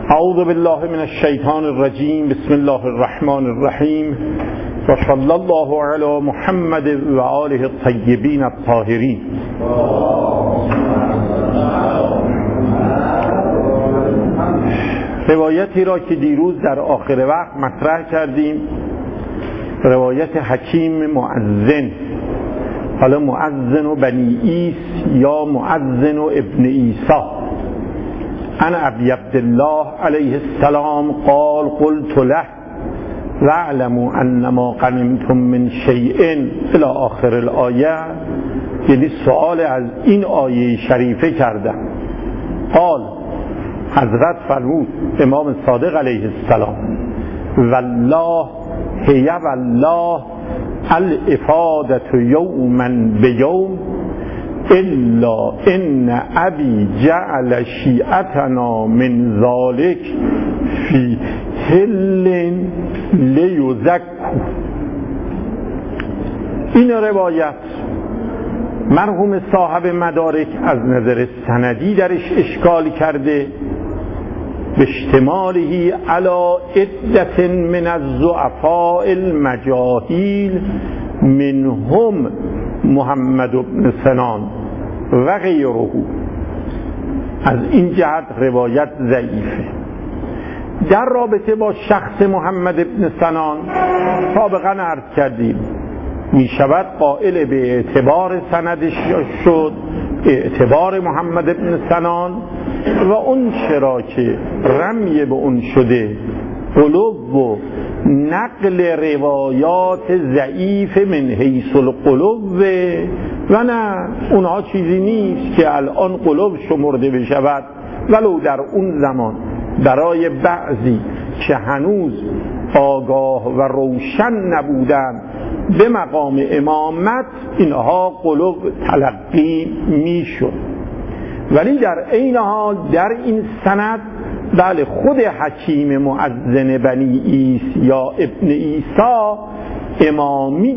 اعوذ بالله من الشیطان الرجیم. بسم الله الرحمن الرحیم و صلی الله علی محمد و آله الطیبین الطاهرین. روایتی را که دیروز در آخر وقت مطرح کردیم، روایت حکیم مؤذن، حالا مؤذن بنی ایس یا مؤذن ابن عیسی، عن ابی عبدالله علیه السلام قال قلت له واعلموا انما غنمتم من شیء الی آخر الآیه. یعنی سوال از این آیه شریفه کردم. قال، حضرت فرمود امام صادق علیه السلام، والله هی والله الافادة یوما بیوم الا ان ابی جعل شیعتنا من ذلك فی حل لیزکو. این روایت مرحوم صاحب مدارک از نظر سندی درش اشکال کرده، به اشتماله علی عدة من الضعفاء المجاهیل منهم محمد بن سنان و غیره. از این جهت روایت ضعیفه. در رابطه با شخص محمد بن سنان سابقا عرض کردیم می شود قائل به اعتبار سندش شد، اعتبار محمد بن سنان، و اون چرا که رمی به اون شده قلوب و نقل روایات ضعیف من حیث القلوب، و نه اونها چیزی نیست که الان قلوب شمرده بشود، ولو در اون زمان برای بعضی که هنوز آگاه و روشن نبودن به مقام امامت اینها قلوب تلقی میشد. ولی در عین حال در این سند بله خود حکیم مؤذن بنی ایس یا ابن عیسی امامی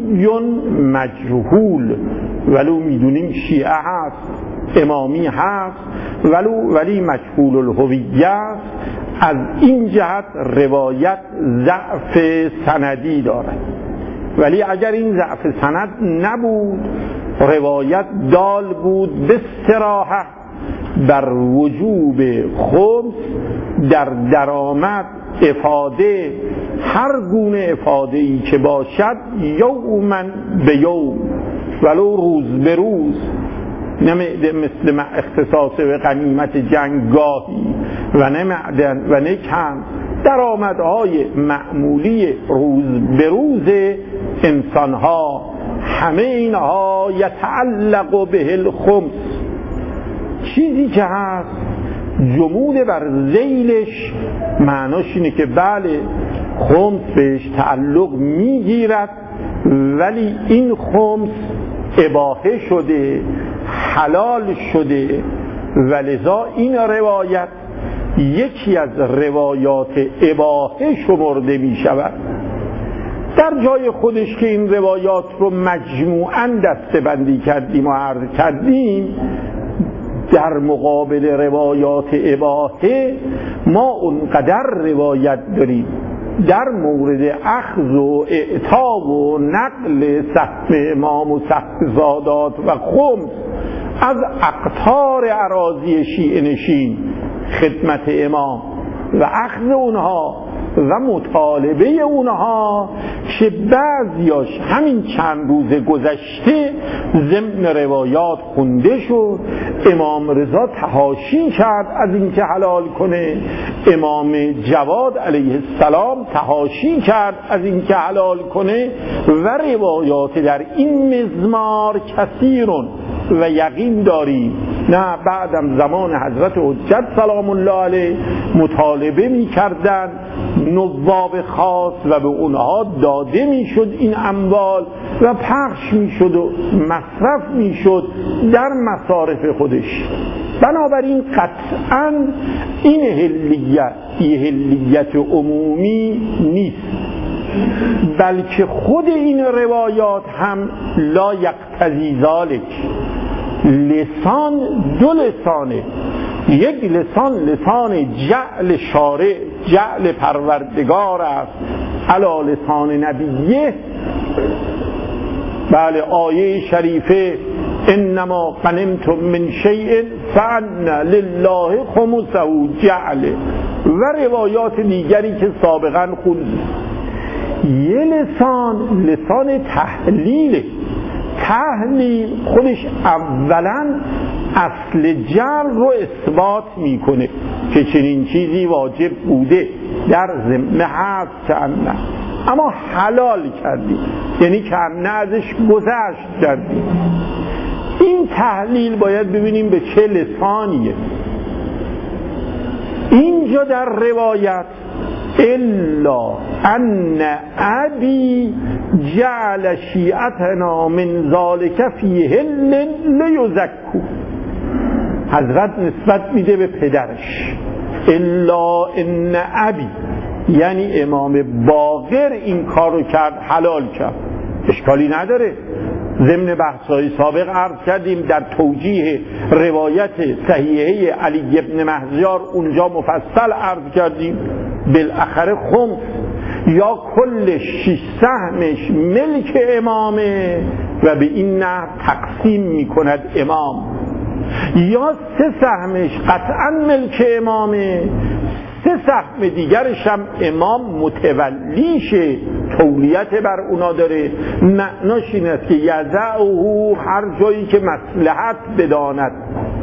مجهول، ولو میدونیم شیعه هست، امامی هست، ولی مجهول الهویه است. از این جهت روایت ضعف سندی دارد. ولی اگر این ضعف سند نبود، روایت دال بود به صراحت بر وجوب خمس در درآمد، افاده، هر گونه افاده ای که باشد، یوما به یوم، ولو روز به روز، نه مثل اختصاص به غنیمت جنگگاهی و نه معدن و نه کم، درآمدهای معمولی روز به روز انسانها، همه اینها یتعلق به الخمس. چیزی که هست جمود بر ذیلش معناش اینه که بله خمس بهش تعلق میگیرد، ولی این خمس اباحه شده، حلال شده، ولذا این روایت یکی از روایات اباحه شمرده می شود. در جای خودش که این روایات رو مجموعاً دسته بندی کردیم و عرض کردیم، در مقابل روایات اباحه ما اونقدر روایت داریم در مورد اخذ و اعطا و نقل سهم امام و سهم زادات و خمس از اقطار اراضی شیعه نشین خدمت امام و اخذ اونها و مطالبه اونها، که بعضیاش همین چند روز گذشته ضمن روایات خونده شد. امام رضا تحاشی کرد از اینکه حلال کنه، امام جواد علیه السلام تحاشی کرد از اینکه حلال کنه، و روایات در این مزمار کثیرون و یقین داریم نه بعدم زمان حضرت حجت سلام الله علیه مطالبه می کردن نواب خاص و به اونها داده می شد این اموال و پخش می شد و مصرف می شد در مصارف خودش. بنابراین قطعاً این هلیت عمومی نیست، بلکه خود این روایات هم لا یقتضی ذلک. لسان دو لسانه، یک لسان جعل شارع، جعل پروردگار است علی لسان نبیه. بله، آیه شریفه انما غنمتم من شیء فان لله خمسه جعل و روایات دیگری که سابقا خوندیم. یه لسان تحلیله. تحلیل خودش اولا اصل جعل رو اثبات میکنه که چنین چیزی واجب بوده، در ذمه هست کنه، اما حلال کردی، یعنی کنه ازش گذشت کردی. این تحلیل باید ببینیم به چه لسانیه. اینجا در روایت الا ان ابی جعل شیعتنا من ذالک فی هل لیزکو، حضرت نسبت میده به پدرش. الا ان ابی یعنی امام باقر این کار رو کرد، حلال کرد، اشکالی نداره. ضمن بحث‌های سابق عرض کردیم در توجیه روایت صحیحه علی ابن مهزیار اونجا مفصل عرض کردیم بالاخره خمس یا کل 6 سهمش ملک امامه و به این نحو تقسیم میکند امام، یا 3 سهمش قطعا ملک امامه، 3 سهم دیگرش هم امام متولیشه، تولیت بر اونا داره. معناش این است که یضعه هر جایی که مصلحت بداند،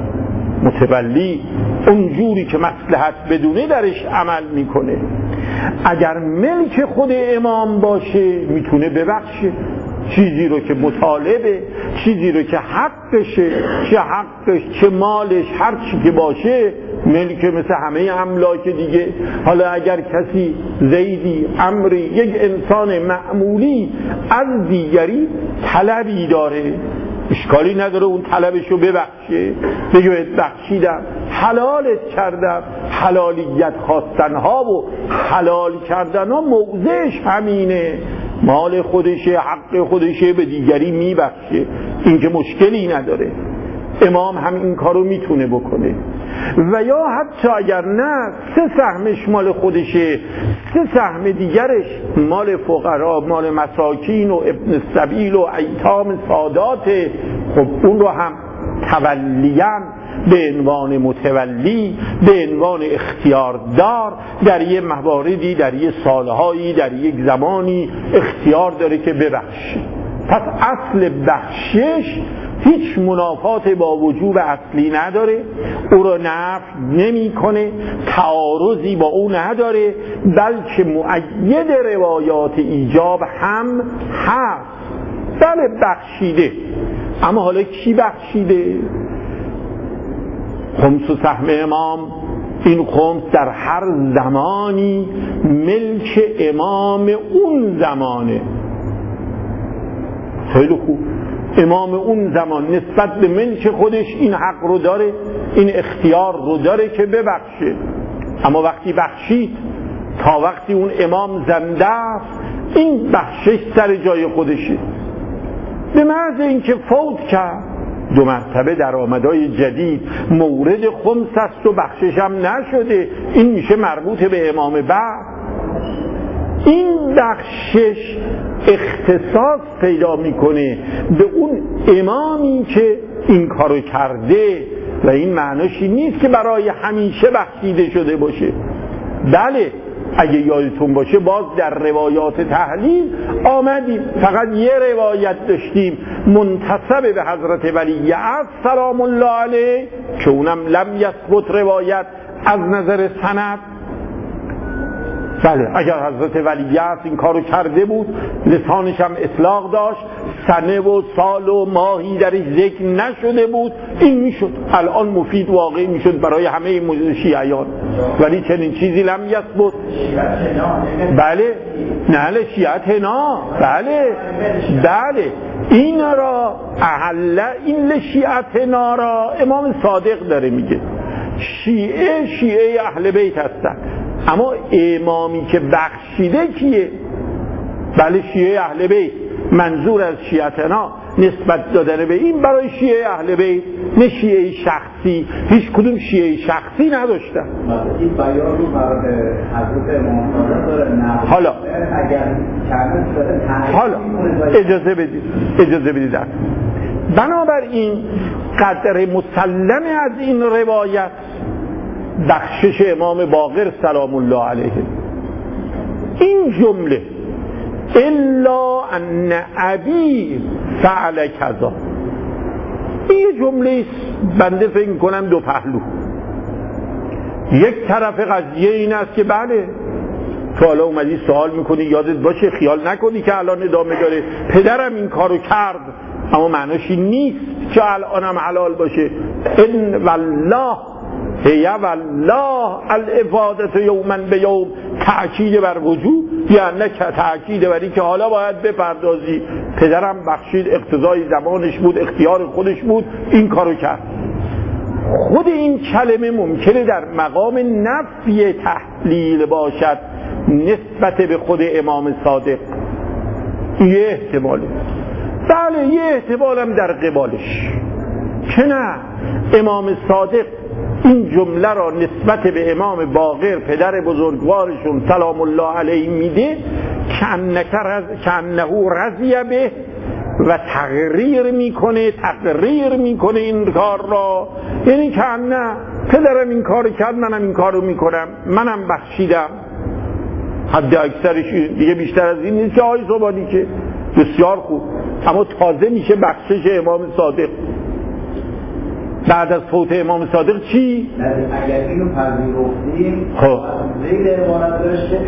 متولی اون جوری که مصلحت بدونه درش عمل میکنه. اگر ملک خود امام باشه میتونه ببخشه چیزی رو که مطالبه، چیزی رو که حقشه، چه حقش چه مالش، هر چی که باشه ملک، مثل همه املاک دیگه. حالا اگر کسی زیدی، عمری، یک انسان معمولی از دیگری طلبی داره، اشکالی نداره اون طلبشو ببخشه، بگه بخشیدم، حلالت کردم. حلالیت خواستنها و حلال کردنها موضعش همینه، مال خودشه، حق خودشه، به دیگری میبخشه، این که مشکلی نداره. امام هم این کارو میتونه بکنه. و یا حتی اگر نه 3 سهمش مال خودشه، 3 سهم دیگرش مال فقرا، مال مساکین و ابن السبیل و ایتام ساداته، خب اون رو هم تولیان به عنوان متولی، به عنوان اختیاردار در یه مواردی، در یه سالهایی، در یک زمانی اختیار داره که ببخشه. پس اصل بخشش هیچ منافات با وجوب اصلی نداره، او را نفی نمی‌کنه، تعارضی با او نداره، بلکه مؤید روایات ایجاب هم هست. بله بخشیده، اما حالا کی بخشیده؟ خمس و سهم امام. این خمس در هر زمانی ملک امام اون زمانه. خیلی خوب، امام اون زمان نسبت به ملک خودش این حق رو داره، این اختیار رو داره که ببخشه. اما وقتی بخشید، تا وقتی اون امام زنده است، این بخشش سر جای خودشه. به محض اینکه فوت کرد، 2 مرتبه در آمدای جدید مورد خمس است و بخشش هم نشده، این میشه مربوط به امام بعد. این بخشش اختصاص پیدا میکنه به اون امامی که این کارو کرده و این معناش نیست که برای همیشه بخشیده شده باشه. بله، اگه یادتون باشه باز در روایات تحلیل آمدیم، فقط یه روایت داشتیم منتسب به حضرت ولی عصر سلام الله علیه که اونم لم یثبت روایت از نظر سند. بله، اگر حضرت ولی عصر این کارو کرده بود، لسانش هم اطلاق داشت، سنه و سال و ماهی درش ذکر نشده بود، این میشد الان مفید واقعی میشد برای همه شیعیان، ولی چنین چیزی لم یثبت. بله، نه شیعتنا، بله این را اهل این لشیعتنا را امام صادق داره میگه. شیعه اهل بیت هستن، اما امامی که بخشیده کیه؟ بله شیعه اهل بیت. منظور از شیعتنا نسبت دادن به این برای شیعه اهل بیت، نه شیعه شخصی. هیچ کدوم شیعه شخصی نداشتن. این بیان رو برای حضرت امام صادق داره. حالا اجازه بدید بنابراین قدر مسلم از این روایت بخشش امام باقر سلام الله علیه. این جمله الا ان ابی فعل کذا، این جمله است بنده فکر کنم دو پهلو. یک طرف قضیه این است که بله تو حالا اومدی سوال میکنی، یادت باشه خیال نکنی که الان ادامه داره پدرم این کارو کرد، اما معناش این نیست که الانم حلال باشه. ان والله هی والله الافاده یوما به یوم، تأکید بر وجود، یعنی تأکید بر این که حالا باید بپردازی. پدرم بخشید، اقتضای زمانش بود، اختیار خودش بود، این کارو کرد. خود این کلمه ممکنه در مقام نفی تحلیل باشد نسبت به خود امام صادق. یه احتماله، بله یه احتمالم در قبالش که نه، امام صادق این جمله را نسبت به امام باقر پدر بزرگوارشون سلام الله علیه میده کأنه رضی به و تقریر میکنه این کار را. یعنی که نه پدرم این کار کرد، منم این کارو میکنم، منم بخشیدم. حد اکثرش دیگه بیشتر از این نیست که آقای زبانی که بسیار خوب، اما تازه میشه بخشش امام صادق. بعد از فوت امام صادق چی؟ اگر اینو پذیرفتیم خب زیر عبارت داشته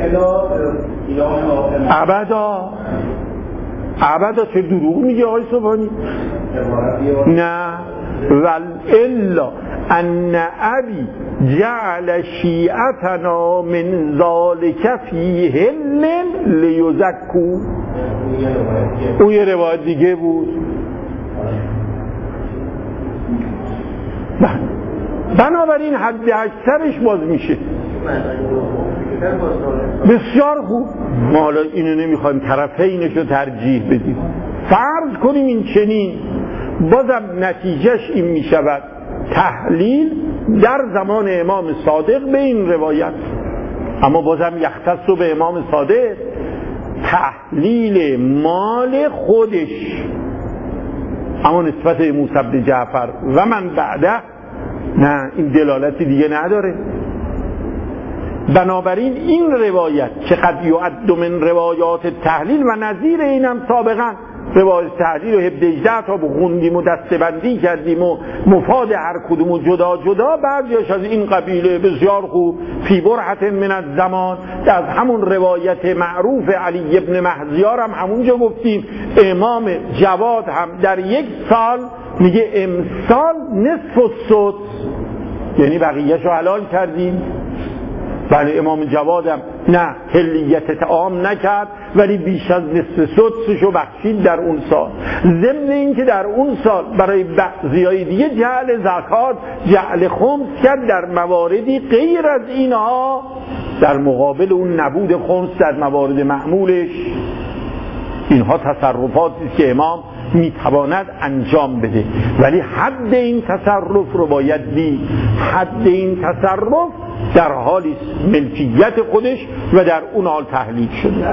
ابدا چه دروغ میگه آقای صبحانی؟ نه ول الا ان ابی جعل شیعتنا من ذالک فی هل لیزکو. اون یه روایت دیگه بود. بنابراین حد اکثرش باز میشه. بسیار خوب، ما حالا اینو نمیخوایم طرفینش رو ترجیح بدیم، فرض کنیم این چنین، بازم نتیجهش این میشود تحلیل در زمان امام صادق به این روایت. اما بازم یختص به امام صادق تحلیل مال خودش، اما نسبت به موسی بن جعفر و من بعده نه، این دلالتی دیگه نداره. بنابراین این روایت که قد یعد من روایات تحلیل و نظیر اینم سابقا روایت تحلیل و 17 تا بخوندیم و دستبندی کردیم و مفاد هر کدوم جدا جدا، بعضیش از این قبیله بسیار خوب فی برهت من الزمان. از همون روایت معروف علی ابن مهزیار هم همونجا گفتیم امام جواد هم در یک سال میگه امسال نصف السدس، یعنی بقیه‌شو حلال کردیم. بله امام جوادم نه حلیت طعام نکرد ولی بیش از نصف سدسشو بخشید در اون سال، ضمن این که در اون سال برای بعضیای دیگه جعل زکات جعل خمس کرد در مواردی غیر از اینها، در مقابل اون نبود خمس در موارد معمولش. اینها تصرفاتی است که امام میتواند انجام بده، ولی حد این تصرف رو باید دید. حد این تصرف در حالی ملکیت خودش و در اون حال تحلیل شده.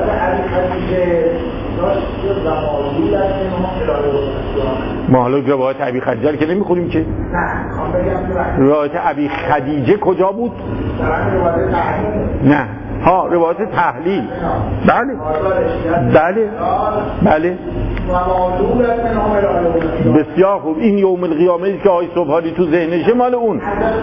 ما حالا روایت ابی خدیجه که نمیخونیم که؟ روایت ابی خدیجه کجا بود؟ نه ها، روایت تحلیل. بله بله بله بسیار خوب. این یوم القیامه که آقای صبحانی تو ذهنشه مال اون.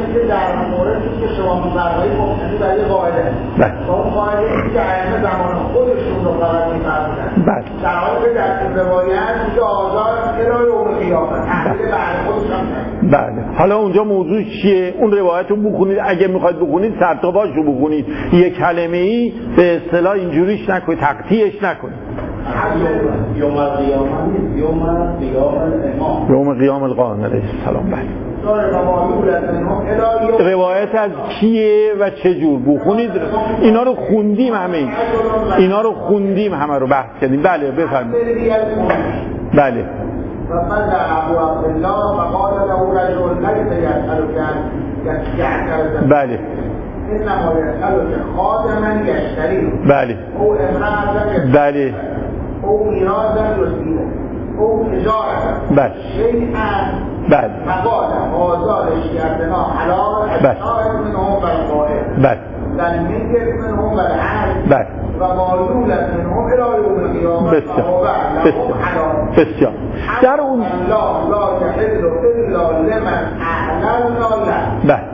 بله حالا اونجا موضوع چیه؟ اون روایت رو بخونید، اگه میخواید بخونید سرتاباش رو بخونید، یک کلمه ای به اصطلاح اینجوریش نکنید، تقطیعش نکنید. یوم قیام القائم علیه السلام. بله روایت از کیه و چه جور بخونید؟ اینا رو خوندیم همه رو بحث کردیم. بله بفرمایید. بله. فقال ابو عبدالله فقال له رجل ليس يسألك يعترض بله انما يسألك خادما يشتريه بله او امرأة بله او میراثا یصیبه او تجارة بله شیئا بله فقال آزار شیعتنا حلال الشاهد منهم بالقائل بله والمنكر منهم بالعهد بله ومعلولة منهم الى یوم القیامة بسیار در اون الله لا يحل الا لمن احللنا له بله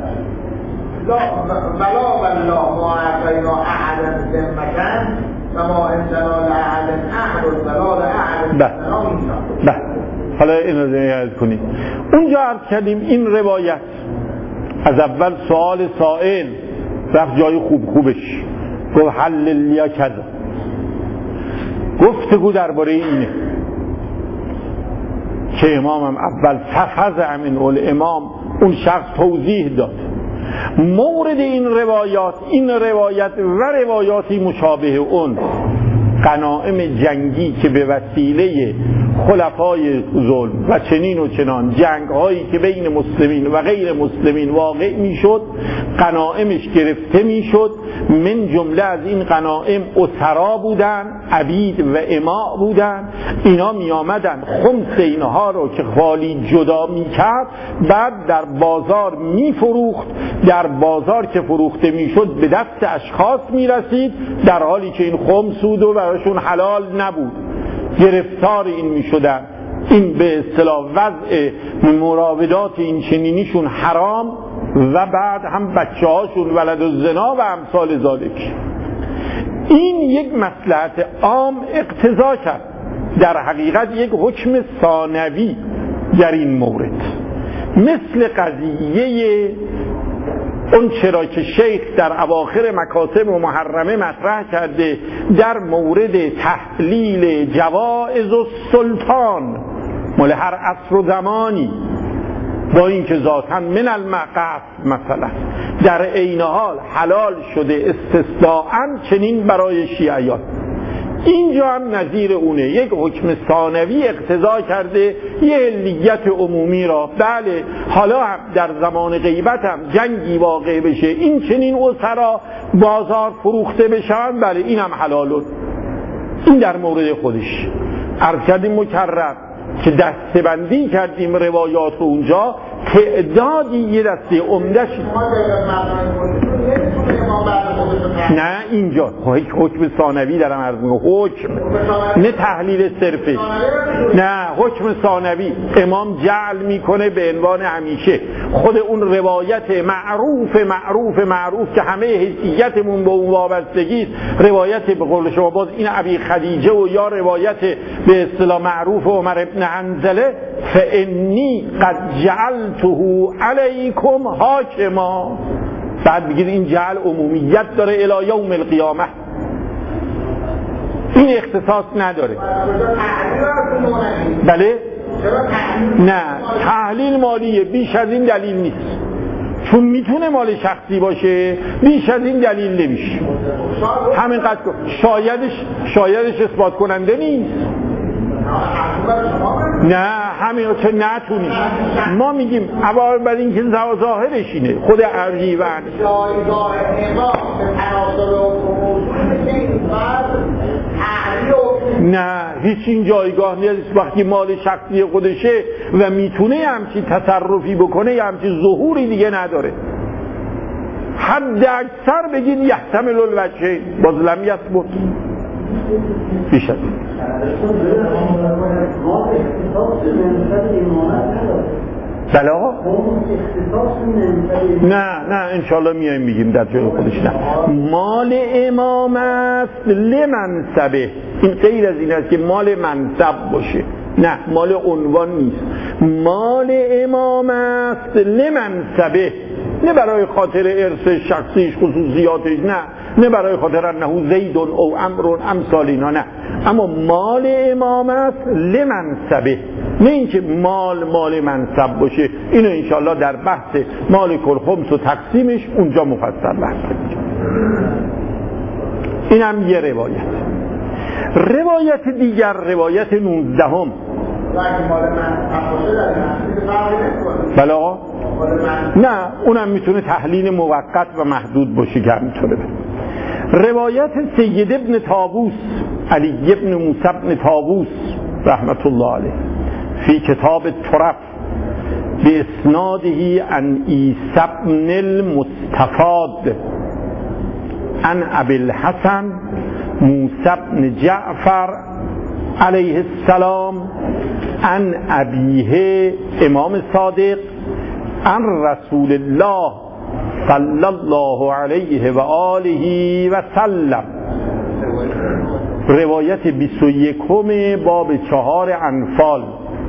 بلا والله ما اعطينا احدا ذمة فما انزلنا لاحد احد ولا لاحد بله. حالا این رو یاد کنید. اونجا عرض کردیم این روایت از اول سوال سائل رفت جای خوبش گفت حل لیا کذا، گفتگو درباره اینه که امامم اول فخذ من الامام اون شخص توضیح داد مورد این روایت و روایاتی مشابه اون غنایم جنگی که به وسیله خلفای ظلم و چنین و چنان جنگ هایی که بین مسلمین و غیر مسلمین واقع می شد غنایمش گرفته می شد. من جمله از این غنایم اسرا بودن، عبید و اماء بودن. اینا می آمدن خمس اینها رو که خالی جدا می کرد بعد در بازار می فروخت. در بازار که فروخته می شد به دست اشخاص می رسید در حالی که این خمس بود و براشون حلال نبود. گرفتار این می شدن. این به اصطلاح وضع مراودات این چنینیشون حرام و بعد هم بچه هاشون ولد الزنا و امثال ذالک. این یک مصلحت عام اقتضا کرد در حقیقت یک حکم ثانوی در این مورد، مثل قضیه اون چرا که شیخ در اواخر مکاسب و محرمه مطرح کرده در مورد تحلیل جوائز السلطان مال هر عصر و زمانی، با اینکه ذاتاً من المقف مثلا در عین حال حلال شده استثناءً چنین برای شیعیان. اینجا هم نظیر اونه، یک حکم ثانوی اقتضا کرده یه علیت عمومی را. بله حالا هم در زمان غیبت هم جنگی واقع بشه این چنین اسرا بازار فروخته بشن، بله این هم حلالون. این در مورد خودش عرض کردیم مکرر که دسته‌بندی کردیم روایات اونجا تعدادی یه دسته عمده‌ش نه اینجا حکم ثانوی دارم عرض میکنم، حکم نه تحلیل صرفش، نه حکم ثانوی امام جعل میکنه به عنوان همیشه خود اون روایت معروف که همه حیثیتمون به اون وابستگی است، روایت به قول شما باز این ابی خدیجه و یا روایت به اصطلاح معروف عمر ابن حنظله فانی قد جعلته علیکم حاکما. بعد بگید این جعل عمومیت داره الی یوم القیامه، این اختصاص نداره. بله نه تحلیل مالیه، بیش از این دلیل نیست، چون میتونه مال شخصی باشه بیش از این دلیل نمیشه. همینقدر شایدش اثبات کننده نیست. نه همین رو که نتونی ما میگیم اول بر این که ظاهرش اینه خود ارجیون نه هیچ این جایگاه نیست. وقتی مال شخصی خودشه و میتونه همچی تصرفی بکنه همچی ظهوری دیگه نداره. حد اکثر بگید یحتمل الوجه باز لم یثبت بیشتر. بله آقا نه انشالله میایم میگیم در جای خودش. نه مال امام است لمنصبه، این غیر از این است که مال منصب باشه، نه مال عنوان نیست. مال امام است لمنصبه، نه برای خاطر ارث شخصیش خصوصیاتش، نه برای خاطر انه زید او عمرو امثال اینا، نه، اما مال امام است لمنصبه، نه اینکه مال منصب باشه. اینو انشالله در بحث مال کلخمس و تقسیمش اونجا مفصل بحث کنیم. اینم یه روایت دیگر، روایت 19 وقتی مال من تفاصیل داره محدود فرقی نمی‌کنه. بله آقا؟ نه اونم میتونه تحلیل موقت و محدود باشه که همینطوره. روایت سید ابن طاووس علی ابن موسی ابن طاووس رحمت الله علیه فی کتاب الترف باسناده عن عیسی ابن المستفاد عن ابی الحسن موسی ابن جعفر علیه السلام عن ابیه امام صادق عن رسول الله صلی الله علیه و آله و سلم. روایت 21 باب 4 انفال.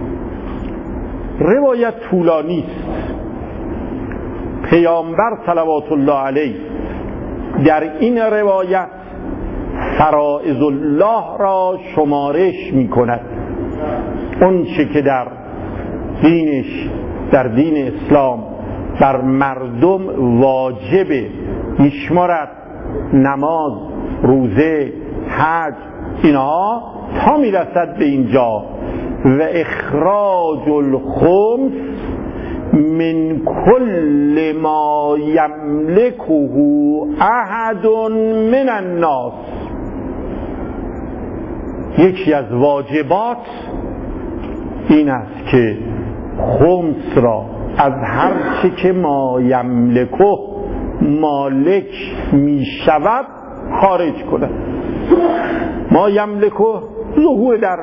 روایت طولانی است. پیامبر صلوات الله علیه در این روایت فرائض الله را شمارش می کند. اون چه که در دینش، در دین اسلام بر مردم واجبه میشمارد، نماز، روزه، حج، اینها تا میرسد به اینجا و اخراج الخمس من کل ما یملکه احد من الناس. یکی از واجبات این است که خمس را از هر چه که ما یملکه مالک می شود خارج کند. ما یملکه ظهور در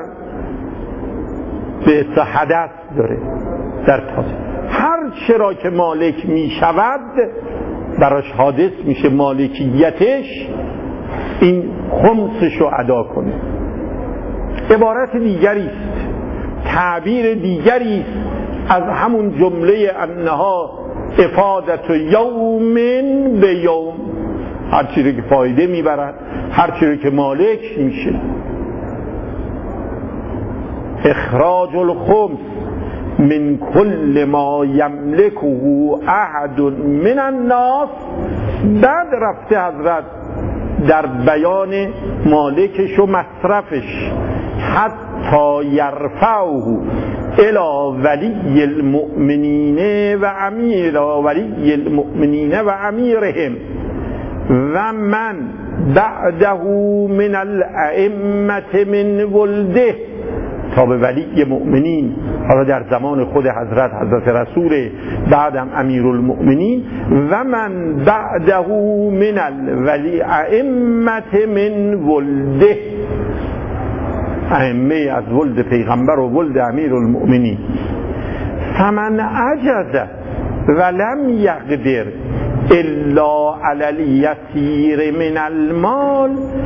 به حدث داره، در تازه هر چرا که مالک می شود براش حادث میشه مالکیتش، این خمسش رو ادا کنه. عبارت دیگری است، تعبیر دیگری است از همون جمله انها افادت یوم به یوم، هر چیزی که فایده میبرد، هر چیزی که مالک میشه. اخراج الخمس من کل ما یملکه احد من الناس. بعد رفته حضرت در بیان مالکش و مصرفش، حتی یرفعه الى ولی المؤمنین و امیر ولی المؤمنین و امیرهم و من بعده من الائمه من ولده، تا به ولی مؤمنین، حالا در زمان خود حضرت رسول، بعدم امیرالمؤمنین، و من بعده من الولی ائمه من ولده، ائمه از ولد پیغمبر و ولد امیرالمؤمنین. فمن عجز ولم یقدر الا علی الیسیر من المال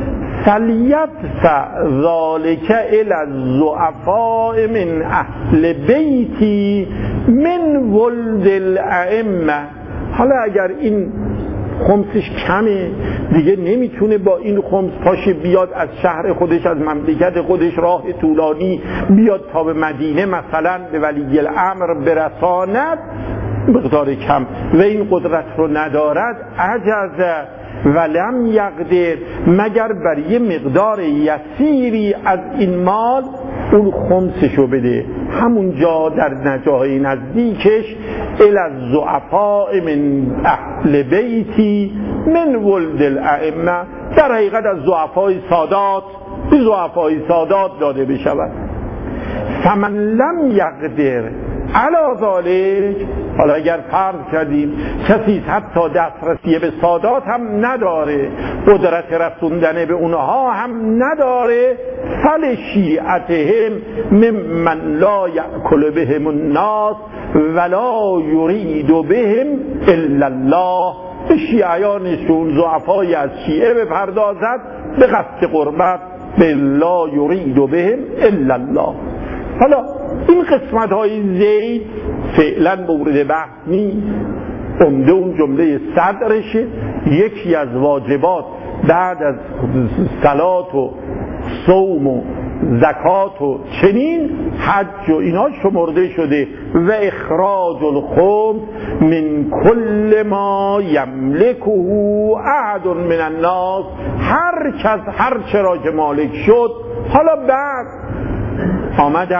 فلیدفع ذلك الی الضعفاء من اهل بیتی من ولد الائمه. حالا اگر این خمسش کمه دیگه نمیتونه با این خمس پاشه بیاد از شهر خودش، از مملکت خودش، راه طولانی بیاد تا به مدینه مثلا به ولی الامر برساند، مقدار کم و این قدرت رو ندارد، عجز ولم یقدر، مگر بر یه مقدار یسیری از این مال اون خمسشو بده، همونجا در نجاهای نزدیکش، الی الضعفاء من اهل بیتی من ولد الائمه، در حقیقت از ضعفای سادات به ضعفای سادات داده بشود. فمن لم یقدر علی ذلک، حالا اگر فرض کردیم کسی حتی دسترسی به سادات هم نداره، قدرت رسوندن به اونها هم نداره، فلشیعتهم ممن لا یأکل بهم الناس ولا یرید بهم الا الله. به شیعیانشون، ضعفای از شیعه بپردازد به قصد قربت، به لا یرید بهم الا الله. حالا این قسمت های زید فعلا مورد بحث نیست، عمده اون جمله صدرشه. یکی از واجبات بعد از صلات و صوم و زکات و چنین حج و اینا شمرده شده. و اخراج الخمس من کل ما یملکه احد من الناس، هر کس هر چرا که مالک شد. حالا بعد آمدن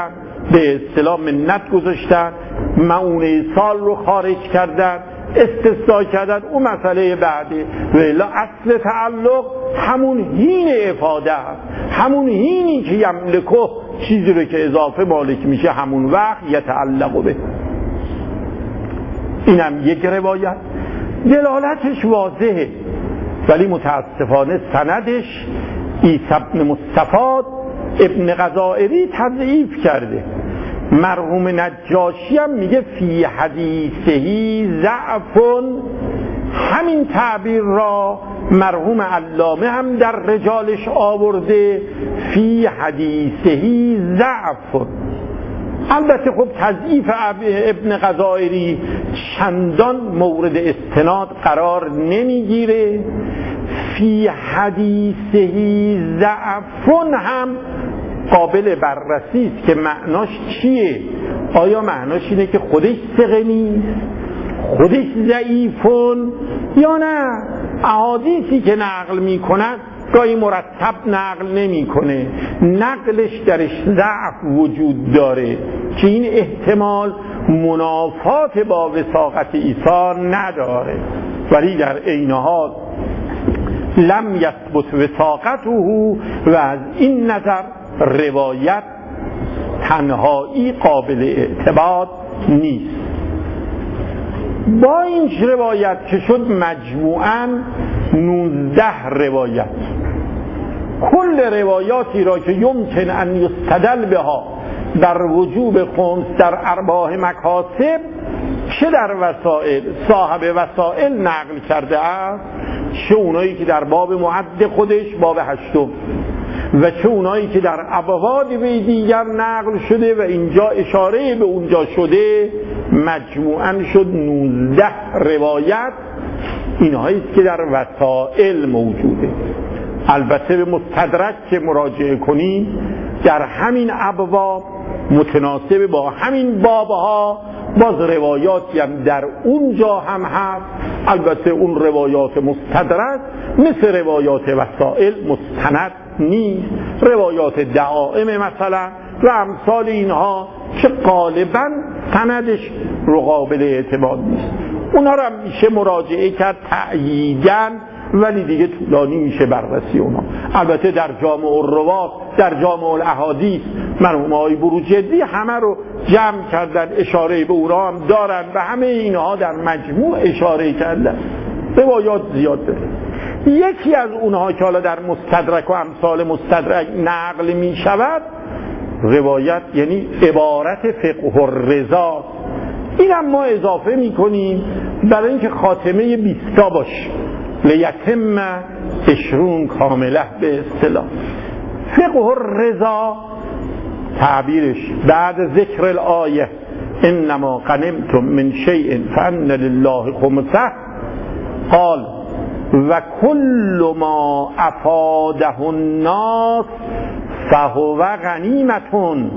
به اصطلاح منت گذاشتن، معونه سال رو خارج کردن، استثناء کردن، اون مسئله بعدی. ولی اصل تعلق همون هین افاده هست، همون هینی که یملکه، چیزی رو که اضافه مالک میشه همون وقت یتعلق به. اینم یک روایت دلالتش واضحه، ولی متاسفانه سندش عیسی بن مصطفی ابن غزائری تضعیف کرده. مرحوم نجاشی هم میگه فی حدیثهی ضعف، همین تعبیر را مرحوم علامه هم در رجالش آورده، فی حدیثهی ضعف. البته خب تضعیف ابن غزائری چندان مورد استناد قرار نمیگیره. فی حدیثهی ضعف هم قابل بررسی است که معناش چیه. آیا معناش اینه که خودش ثقه نیست، خودش ضعیفون، یا نه احادیثی که نقل میکنن گاهی مرتب نقل نمیکنه، نقلش درش ضعف وجود داره که این احتمال منافات با وثاقت عیسی نداره، ولی در عین حال لم یثبت وثاقته و از این نظر روایت تنهایی قابل اعتبار نیست. با این روایت که شد مجموعاً 19 روایت، کل روایاتی را که یمکن ان یستدل بها در وجوب خمس در ارباح مکاسب، چه در وسائل صاحب وسائل نقل کرده است، چه اونایی که در باب معد خودش باب 8 و چه اونایی که در ابواب دیگر نقل شده و اینجا اشاره به اونجا شده، مجموعاً شد 19 روایت. اینهایی که در وسائل موجوده. البته به مستدرک که مراجعه کنیم در همین ابواب متناسب با همین بابها باز روایاتی هم در اونجا هم هست. البته اون روایات مستدرک مثل روایات وسائل مستند نیست. روایات دعائم مثلا و امثال اینها که غالبا سندش رو قابل اعتماد نیست، اونا رو هم میشه مراجعه کرد تأییدن، ولی دیگه طولانی میشه بررسی اونا. البته در جامع الروات، در جامع الاحادیث مرحوم آقای بروجردی همه رو جمع کردن، اشاره به اونا هم دارن و همه اینها در مجموع اشاره کردن. روایات زیاد داره. یکی از اونها که حالا در مستدرک و امثال مستدرک نقل می شود روایت، یعنی عبارت فقه الرضا. این هم ما اضافه می کنیم برای اینکه خاتمه 20 باشه، لیتم 20 کامله به اصطلاح. فقه الرضا تعبیرش بعد ذکر الآیه انما غنمتم من شیء فان لله خمسه، قال و کل ما افاده الناس فهو غنیمتون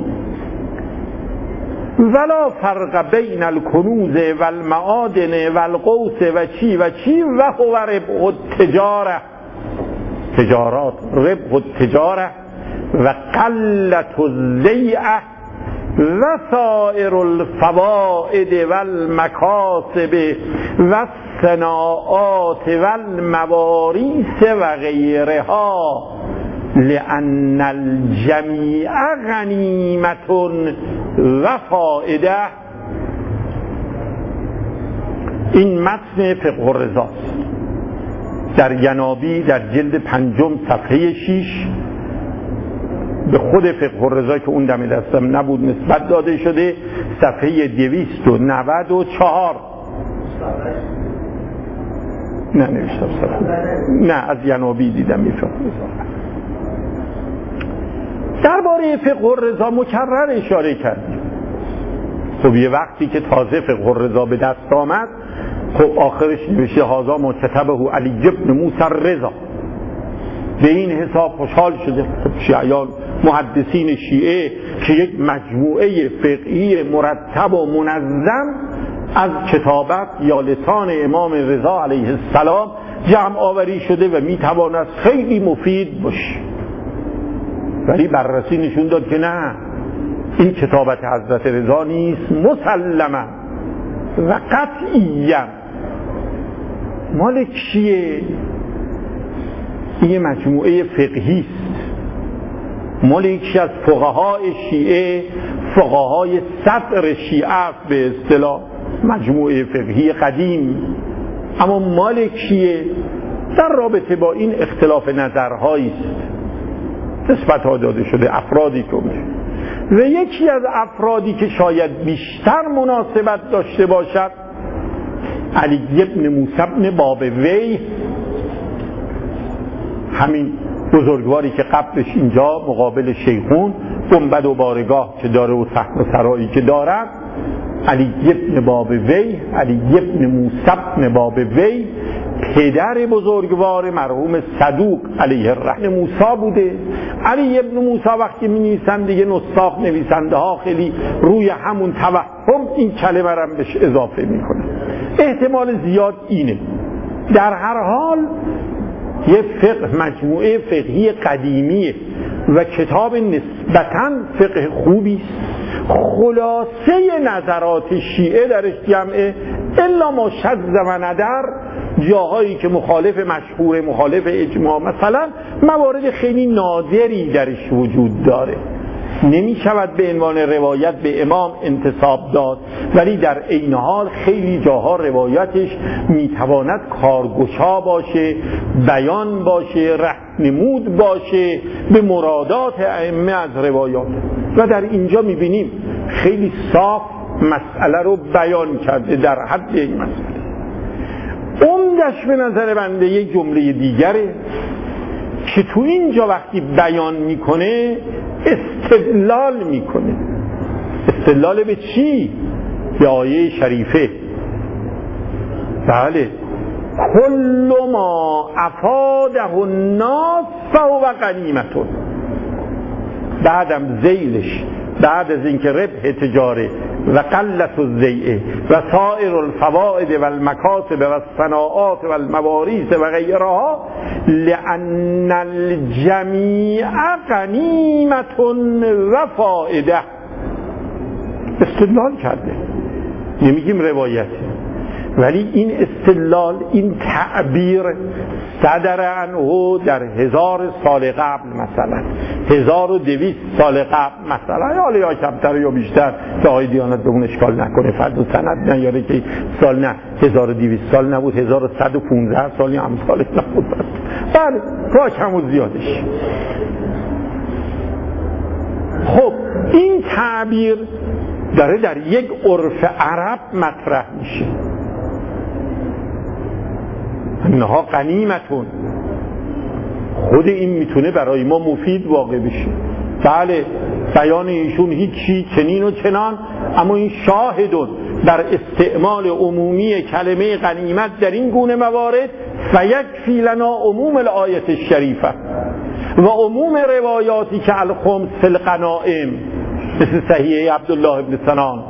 ولا فرق بین الکنوز و المعادن و القوس و چی و چی و هو ربح التجاره، تجارات ربح التجاره و قلت الزیعه و سائر الفوائد و المکاسب و الصناعات و المواریث و غیرها لأن الجمیع غنیمت و فائده. این متن فقه الرضا در ینابی در جلد 5 صفحه 6 به خود فقه الرضا که اون دم دستم نبود نسبت داده شده، صفحه 294. نه نوشتم صفحه، نه از ینابی دیدم این فقه الرضا. درباره فقه الرضا مکرر اشاره کردیم. خب یه وقتی که تازه فقه الرضا به دست آمد، خب آخرش نوشته هذا ما کتبه علی بن موسی الرضا. به این حساب خوشحال شده خب شیعیان محدثین شیعه که یک مجموعه فقهی مرتب و منظم از کتابت یا لسان امام رضا علیه السلام جمع آوری شده و میتواند خیلی مفید باشه. ولی بررسی نشون داد که نه، این کتابت حضرت رضا نیست مسلما و قطعیاً مال کیه؟ این مجموعه فقهی است، مال یکی از فقهای شیعه، فقهای صدر شیعه به اصطلاح، مجموعه فقهی قدیم. اما مال کیه؟ در رابطه با این اختلاف نظرهایی است، نسبت‌ها داده شده افرادی که و یکی از افرادی که شاید بیشتر مناسبت داشته باشد علی ابن موسی ابن بابویه، همین بزرگواری که قبلش اینجا مقابل شیخون گنبد و بارگاه که داره و صحن و سرایی که دارد، علی ابن بابویه، علی ابن موسی ابن بابویه پدر بزرگوار مرحوم صدوق علیه الرحمه موسی بوده. علی ابن موسی وقتی می‌نویسن دیگه نساخ نویسنده ها خیلی روی همون توهم این کلمه رو بهش اضافه میکنه. احتمال زیاد اینه. در هر حال یه مجموعه فقهی قدیمیه و کتاب نسبتاً فقه خوبی است. خلاصه نظرات شیعه درش جمعه الا ما شذ و ندر، جاهایی که مخالف مشهور، مخالف اجماع، مثلا موارد خیلی نادری درش وجود داره، نمی شود به عنوان روایت به امام انتساب داد، ولی در عین حال خیلی جاها روایتش میتواند کارگشا باشه، بیان باشه، رهنمود باشه به مرادات ائمه از روایات. و در اینجا میبینیم خیلی صاف مسئله رو بیان کرده در حد این مسئله. عمدش به نظر بنده یک جمله دیگره که تو اینجا وقتی بیان میکنه استدلال میکنه. استدلال به چی؟ به آیه شریفه. بله، کل ما افاده الناس فهو غنیمتون. بعدم ذیلش، بعد از اینکه ربح تجاره و قلت الزیعه و سائر الفوائد و المکاسب و الصناعات و المواریث و غیرها، لأن الجمیع غنیمت و فائده. استدلال کرده، نمیگیم روایته، ولی این استدلال، این تعبیر صدر عنه در 1000 سال قبل، مثلا 1200 سال قبل، مثلا یا کمتر یا بیشتر که آقای دیانت به اون اشکال نکنه، فرض و سند نیاره که سال نه 1200 سال نبود، 1115 سال یا امثال نبود. بله، راش همون زیادش. خب این تعبیر داره در یک عرف عرب مطرح میشه. اینها غنیمتون، خود این میتونه برای ما مفید واقع بشه. بله، بیان ایشون هیچی چنین و چنان، اما این شاهدون در استعمال عمومی کلمه غنیمت در این گونه موارد فیکفی لنا عموم الآیت الشریفه و عموم روایاتی که الخمس فی الغنائم مثل صحیح عبدالله ابن سنان،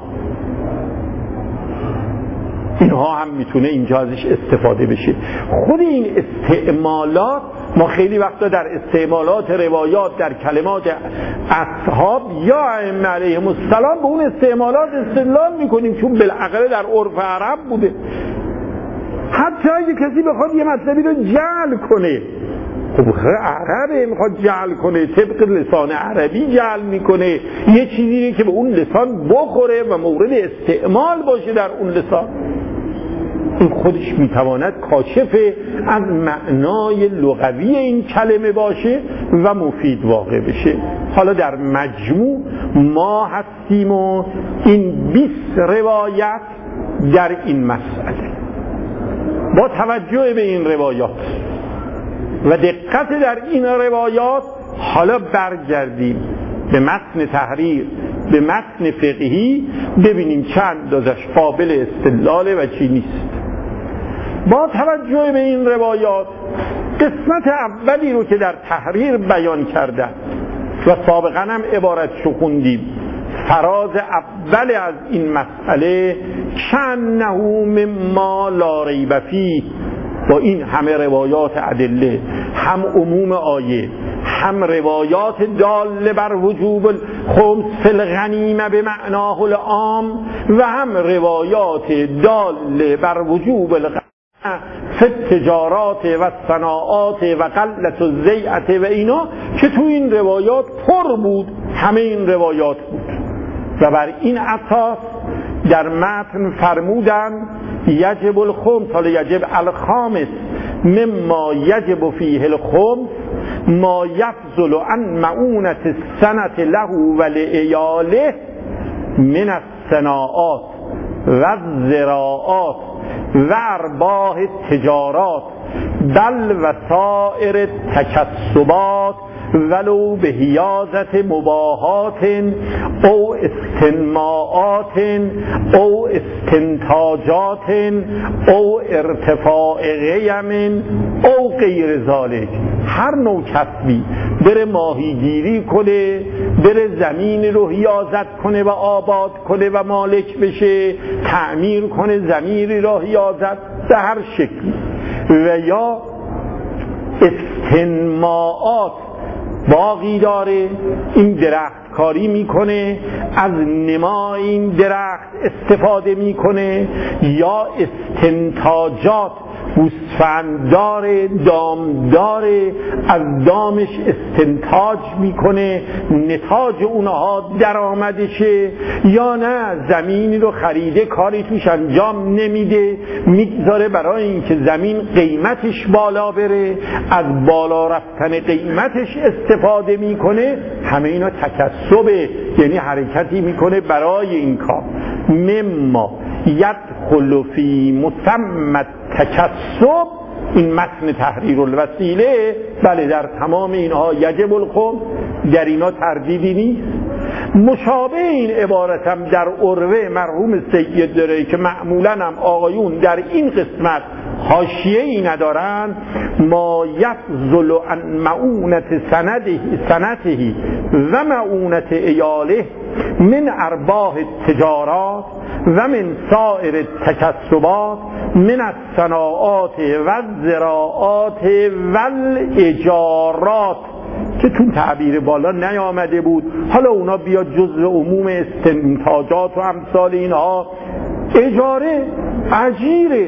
اینها هم میتونه اینجا ازش استفاده بشه. خود این استعمالات، ما خیلی وقتا در استعمالات روایات در کلمات اصحاب یا ائمه علیهم السلام به اون استعمالات استدلال میکنیم، چون بالاخره در عرف عرب بوده. حتی اگه کسی بخواد یه مطلبی رو جعل کنه، خب عربه میخواد جعل کنه، طبق لسان عربی جعل میکنه، یه چیزی که به اون لسان بخوره و مورد استعمال باشه در اون لسان، این خودش میتواند کاشف از معنای لغوی این کلمه باشه و مفید واقع بشه. حالا در مجموع ما هستیم و این 20 روایت در این مسئله. با توجه به این روایات و دقت در این روایات، حالا برگردیم به متن تحریر، به متن فقهی، ببینیم چند اندازش قابل استدلاله و چی نیست. با توجه به این روایات، قسمت اولی رو که در تحریر بیان کردن و سابقا هم عبارتشو خوندیم، فراز اول از این مسئله کأنه مما لا ریب فیه، با این همه روایات ادله، هم عموم آیه، هم روایات داله بر وجوب الخمس فی الغنیمه به معناه العام و هم روایات داله بر وجوب الغنیمه فی التجارات و صناعات و قلت الزیعت و اینا که تو این روایات پر بود، همه این روایات بود و بر این اساس در متن فرمودن یجب الخمس، حالا یجب الخامس مما یجب فیه الخمس ما یفضل عن معونة السنة له و لعیاله من الصناعات و الزراعات و ارباح التجارات بل و سائر تکسبات ولو به حیازت مباحات او استنماعات او استنتاجات او ارتفاع قیم او غیر ذالک. هر نوع کسبی بره ماهیگیری کنه، بره زمین رو حیازت کنه و آباد کنه و مالک بشه، تعمیر کنه زمینی رو حیازت به هر شکلی، و یا استنماعات باقی داره این درخت کاری میکنه، از نما این درخت استفاده میکنه، یا استنتاجات گوسفنددار دامداره از دامش استنتاج میکنه، نتاج اونها درآمدشه، یا نه زمینی رو خریده کاری توش انجام نمیده میگذاره برای اینکه زمین قیمتش بالا بره، از بالا رفتن قیمتش استفاده میکنه. همه اینا تکسبه، یعنی حرکتی میکنه برای این کار. مما یدخل فی مسمى تکسب، این متن تحریر الوسیله، بله در تمام اینها یجب الخمس، در اینا تردیدی نیست. مشابه این عبارت هم در عروه مرحوم سید داره که معمولا هم آقایون در این قسمت حاشیه‌ای ندارن. ما یفضل عن معونة سنته و معونة عیاله من ارباح التجارات و من سائر التکسبات من الصناعات و الزراعات و الاجارات، که تو تعبیر بالا نیامده بود، حالا اونا بیاد جزء عموم استنتاجات و امثال اینها. اجاره اجیره،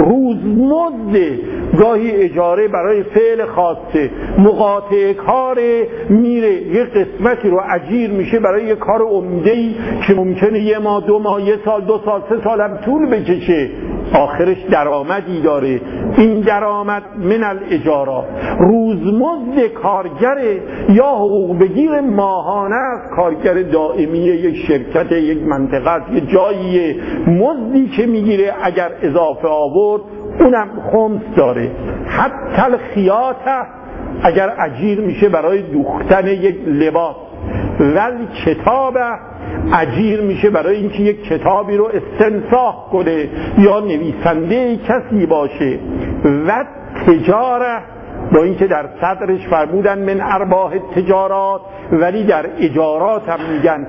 روزمزده، گاهی اجاره برای فعل خاصه، مقاطع کاره، میره یه قسمتی رو اجیر میشه برای یه کار عمده‌ای که ممکنه 1 ماه 2 ماه 1 سال 2 سال 3 سال هم طول بکشه، آخرش درآمدی داره. این درآمد من الاجارات، روزمزد کارگره یا حقوق بگیر ماهانه از کارگر دائمی یک شرکت، یک منطقه، یک جایی، مزدی که میگیره اگر اضافه آورد اونم خمس داره. حتی الخیاطه، اگر اجیر میشه برای دوختن یک لباس، ول کتابه اجیر میشه برای اینکه یک کتابی رو استنساخ کنه یا نویسنده کسی باشه. و تجاره، با اینکه در صدرش فرمودن من ارباح التجارات، ولی در اجارات هم میگن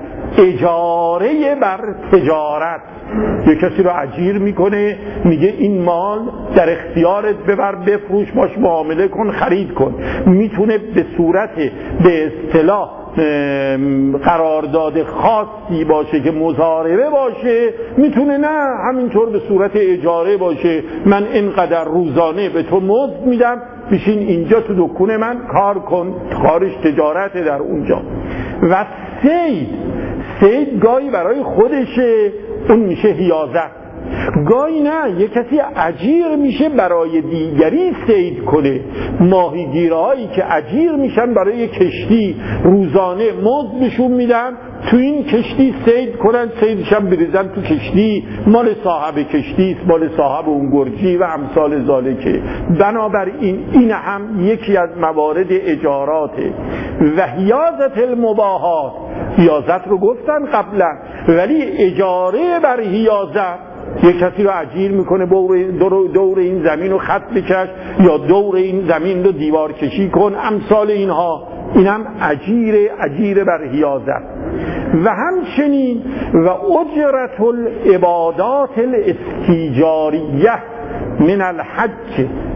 اجاره بر تجارت. یک کسی رو اجیر میکنه، میگه این مال در اختیارت، ببر بفروش، باش معامله کن، خرید کن. میتونه به صورت به اصطلاح قرارداد خاصی باشه که مضاربه باشه، میتونه نه همینطور به صورت اجاره باشه، من اینقدر روزانه به تو مزد میدم، بشین اینجا تو دکون من کار کن، کارش تجارت در اونجا. و سید گاهی برای خودشه، اون میشه حیازت. گاهی نه، یک کسی اجیر میشه برای دیگری صید کنه. ماهیگیرهایی که اجیر میشن برای کشتی، روزانه مزد بهشون میدن، تو این کشتی صید کنن، صیدشن بریزن تو کشتی، مال صاحب کشتی است، مال صاحب اون گرجی و امثال ذالکه. بنابراین این هم یکی از موارد اجاراته. و حیازت المباحات، حیازت رو گفتن قبلا، ولی اجاره بر حیازت، یک کسی رو اجیر میکنه دور این زمین رو خط بکش یا دور این زمین رو دیوار کشی کن، امثال اینها، اینم اجیر بر حیازت. و همچنین و اجرت العبادات الاستیجاریه من الحج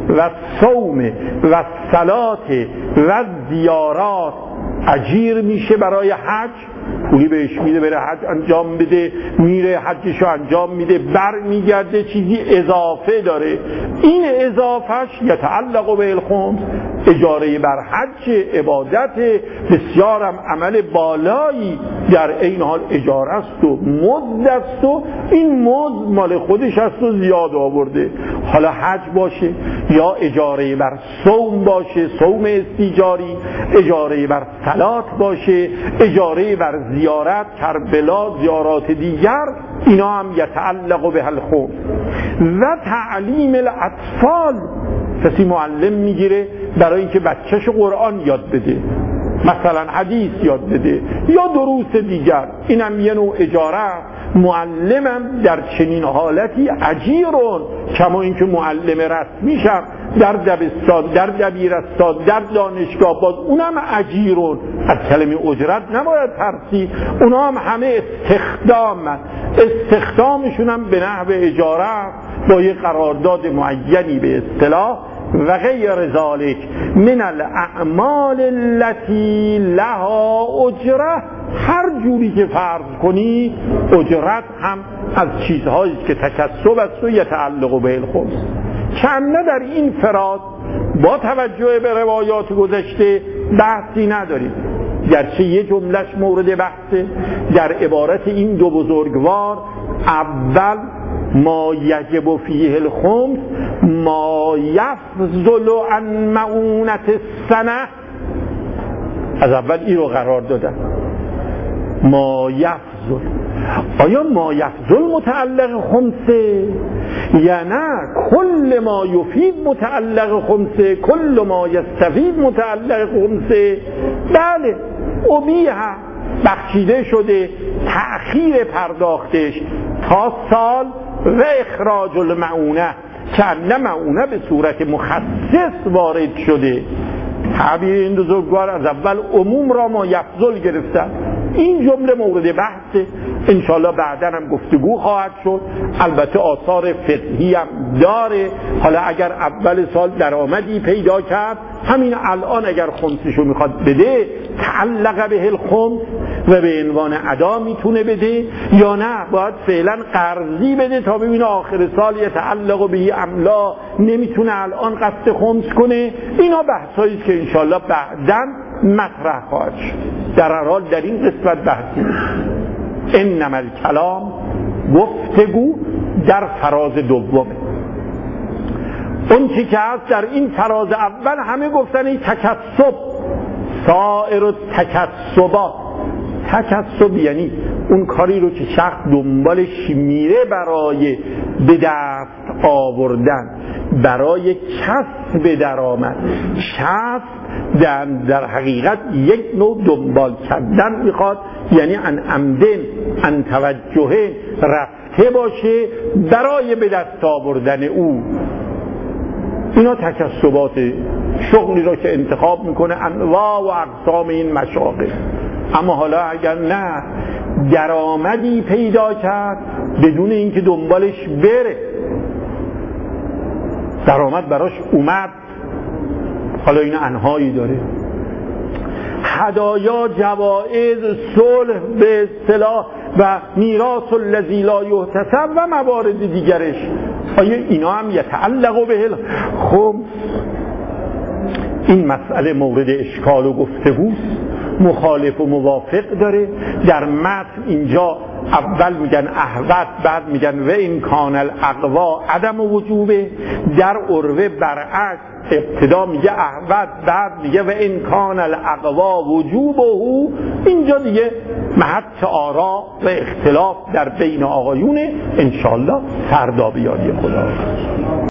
و صوم و صلات و زیارات اجیر میشه برای حج، پولی بهش میده بره حج انجام بده، میره حجشو انجام میده، بر میگرده، چیزی اضافه داره. این اضافهش یتعلق به الخمس، اجاره بر حج عبادت بسیارم عمل بالایی، در این حال اجاره است و مزد است و این مزد مال خودش است و زیاد آورده. حالا حج باشه یا اجاره بر صوم باشه، صوم استیجاری، اجاره بر صلات باشه، اجاره بر زیارت کربلا، زیارات دیگر، اینا هم یتعلق به الخمس. و تعلیم الاطفال، کسی معلم میگیره برای اینکه بچه‌شو قرآن یاد بده، مثلا حدیث یاد بده یا دروس دیگر، اینم یه نوع اجاره. معلمم در چنین حالتی اجیرون، کما اینکه معلم رسمیشم در دبستان، در دبیرستان، در دانشگاه، باز اونم اجیرون، از کلمه اجرت نباید ترسید، اونا هم همه استخدامشون هم به نحو اجاره با یه قرارداد معینی به اصطلاح و غیر ذالک من الاعمال التي لها اجره. هر جوری که فرض کنی اجرت هم از چیزهایی که تکسب است و یتعلق به الخمس. چندان در این فراد با توجه به روایات گذشته بحثی نداریم، گرچه یه جملهش مورد بحثه در عبارت این دو بزرگوار. اول ما یجب فیه الخمس ما یفضل عن معونت السنه، از اول این رو قرار دادن. ما یفضل، آیا ما یفضل متعلق خمسه یا نه کل ما یفید متعلق خمسه، کل ما یستفید متعلق خمسه؟ بله، ابیه بخشیده شده تأخیر پرداختش تا سال و اخراج المعونه، چند معونه به صورت مخصص وارد شده. تعبیر این دو بزرگوار از اول عموم را ما یفضل گرفتن. این جمله مورد بحثه، انشالله بعدن هم گفتگو خواهد شد. البته آثار فقهی هم داره. حالا اگر اول سال درآمدی پیدا کرد، همین الان اگر خمسشو میخواد بده تعلق به الخمس و به عنوان ادا میتونه بده، یا نه باید فعلا قرضی بده تا ببینه آخر سال یتعلق به املا نمیتونه الان قصد خمس کنه. اینا بحثایی که انشالله بعدن مطرح خواهد شد. در هر حال در این قسمت بحثی انما الکلام، گفتگو در فراز دومه. اون چی که هست در این فراز اول همه گفتن این تکسب، سائر و تکسبات. تکسب یعنی اون کاری رو که شخص دنبالش میره برای به دست آوردن، برای کسب درآمد. کسب در حقیقت یک نوع دنبال کردن میخواد، یعنی ان عمدن ان توجه رفته باشه برای به دست آوردن او. اینا تکسبات، شغلی رو که انتخاب میکنه انواع و اقسام این مشاغل. اما حالا اگر نه درآمدی پیدا کرد بدون اینکه دنبالش بره، درآمد براش اومد، حالا این انهایی داره، هدایا، جوائز، صلح به اصطلاح و میراث الذی لا یحتسب و موارد دیگرش، آیا اینا هم یتعلق به الخمس؟ این مسئله مورد اشکال و گفتگوست، مخالف و موافق داره. در متن اینجا اول میگن احوت، بعد میگن و این کان الاقوا عدم وجوبه. در عروه برعکس، ابتدا میگه احوت، بعد میگه و این کان الاقوا وجوبه. اینجا دیگه محط آرا و اختلاف در بین آقایونه. انشالله فردا به یادی خدا.